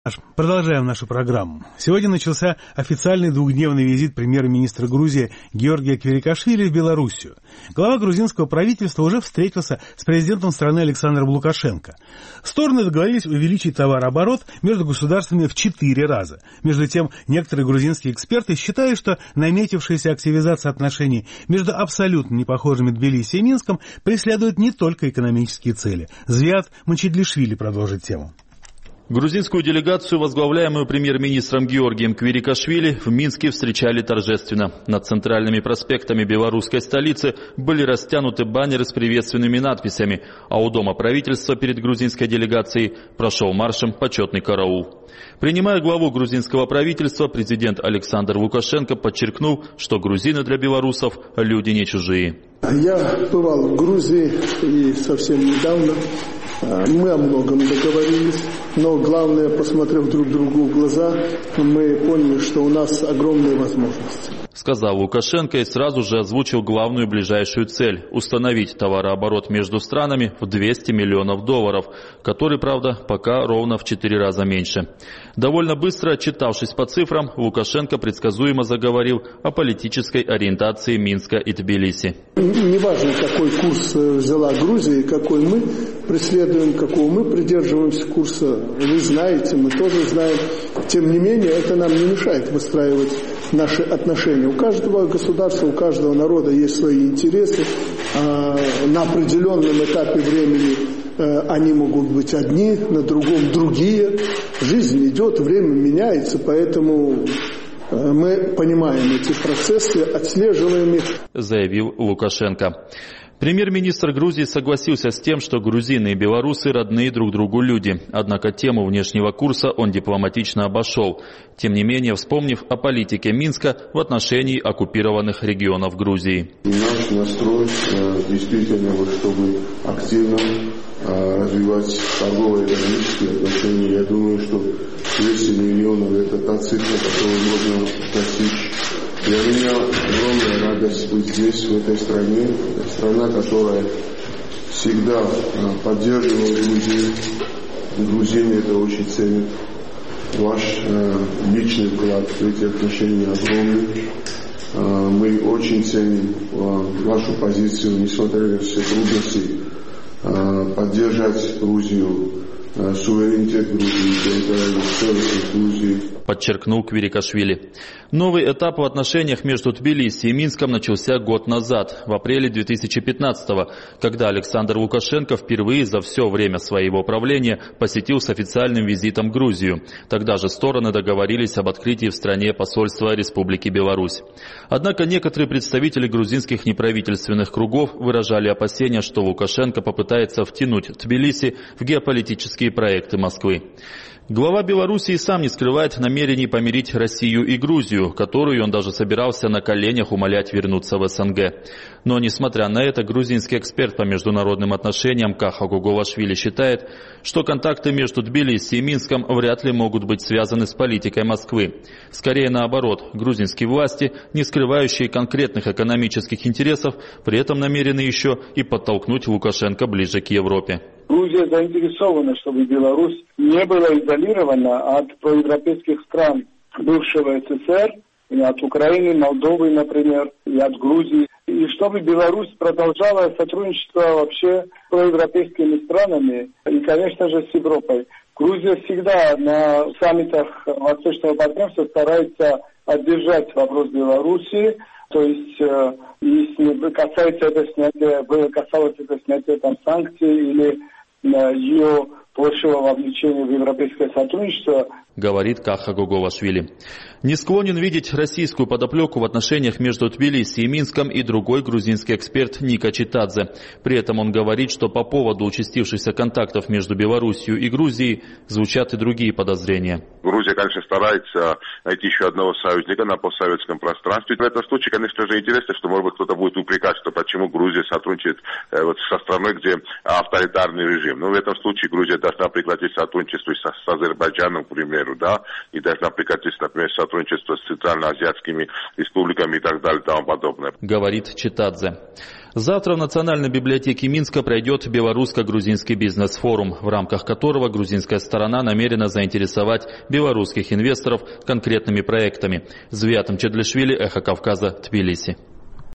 Продолжаем нашу программу. Сегодня начался официальный двухдневный визит премьер-министра Грузии Георгия Квирикашвили в Белоруссию. Глава грузинского правительства уже встретился с президентом страны Александром Лукашенко. Стороны договорились увеличить товарооборот между государствами в 4 раза. Между тем, некоторые грузинские эксперты считают, что наметившаяся активизация отношений между абсолютно непохожими Тбилиси и Минском преследует не только экономические цели. Зиад Мачедлишвили продолжит тему. Грузинскую делегацию, возглавляемую премьер-министром Георгием Квирикашвили, в Минске встречали торжественно. Над центральными проспектами белорусской столицы были растянуты баннеры с приветственными надписями, а у Дома правительства перед грузинской делегацией прошел маршем почетный караул. Принимая главу грузинского правительства, президент Александр Лукашенко подчеркнул, что грузины для белорусов – люди не чужие. Я бывал в Грузии и совсем недавно. Мы о многом договорились, но главное, посмотрев друг другу в глаза, мы поняли, что у нас огромные возможности. Сказал Лукашенко и сразу же озвучил главную ближайшую цель – установить товарооборот между странами в $200 миллионов, который, правда, пока ровно в 4 раза меньше. Довольно быстро, отчитавшись по цифрам, Лукашенко предсказуемо заговорил о политической ориентации Минска и Тбилиси. Неважно, какой курс взяла Грузия, какой мы преследуем, какого мы придерживаемся курса, вы знаете, мы тоже знаем. Тем не менее, это нам не мешает выстраивать наши отношения. У каждого государства, у каждого народа есть свои интересы. На определенном этапе времени они могут быть одни, на другом другие. Жизнь идет, время меняется, поэтому мы понимаем эти процессы, отслеживаем их. Заявил Лукашенко. Премьер-министр Грузии согласился с тем, что грузины и белорусы родные друг другу люди. Однако тему внешнего курса он дипломатично обошел. Тем не менее, вспомнив о политике Минска в отношении оккупированных регионов Грузии. Наш настрой действительно, чтобы активно развивать торгово-экономические отношения. Я думаю, что 200 миллионов – это та цифра, которую можно достичь. Для меня огромная радость быть здесь, в этой стране. Страна, которая всегда поддерживала Грузию. Грузины это очень ценят. Ваш личный вклад в эти отношения огромный. Мы очень ценим вашу позицию, несмотря на все трудности, поддержать Грузию, суверенитет Грузии, территориальную целостность Грузии. Подчеркнул Квирикашвили. Новый этап в отношениях между Тбилиси и Минском начался год назад, в апреле 2015-го, когда Александр Лукашенко впервые за все время своего правления посетил с официальным визитом Грузию. Тогда же стороны договорились об открытии в стране посольства Республики Беларусь. Однако некоторые представители грузинских неправительственных кругов выражали опасения, что Лукашенко попытается втянуть Тбилиси в геополитические проекты Москвы. Глава Белоруссии сам не скрывает намерений помирить Россию и Грузию, которую он даже собирался на коленях умолять вернуться в СНГ. Но, несмотря на это, грузинский эксперт по международным отношениям Каха Гугулашвили считает, что контакты между Тбилиси и Минском вряд ли могут быть связаны с политикой Москвы. Скорее наоборот, грузинские власти, не скрывающие конкретных экономических интересов, при этом намерены еще и подтолкнуть Лукашенко ближе к Европе. Грузия заинтересована, чтобы Беларусь не была изолирована от проевропейских стран бывшего СССР, от Украины, Молдовы, например, и от Грузии. И чтобы Беларусь продолжала сотрудничество вообще с проевропейскими странами и, конечно же, с Европой. Грузия всегда на саммитах Восточного партнерства старается поддержать вопрос Беларуси. То есть, если касалось это снятия санкций или ее большего вовлечения в европейское сотрудничество, говорит Каха Гугулашвили. Не склонен видеть российскую подоплеку в отношениях между Тбилиси и Минском и другой грузинский эксперт Ника Читадзе. При этом он говорит, что по поводу участившихся контактов между Белоруссией и Грузией звучат и другие подозрения. Грузия, конечно, старается найти еще одного союзника на постсоветском пространстве. В этом случае, конечно же, интересно, что, может быть, кто-то будет упрекать, что почему Грузия сотрудничает со страной, где авторитарный режим. Но в этом случае Грузия должна прекратить сотрудничество с Азербайджаном, к примеру, да, и должна прекратить, например, сотрудничество с центральноазиатскими республиками и так далее и тому подобное. Говорит Читадзе. Завтра в Национальной библиотеке Минска пройдет белорусско-грузинский бизнес-форум, в рамках которого грузинская сторона намерена заинтересовать белорусских инвесторов конкретными проектами. Звиат Мчедлишвили, Эхо Кавказа, Тбилиси.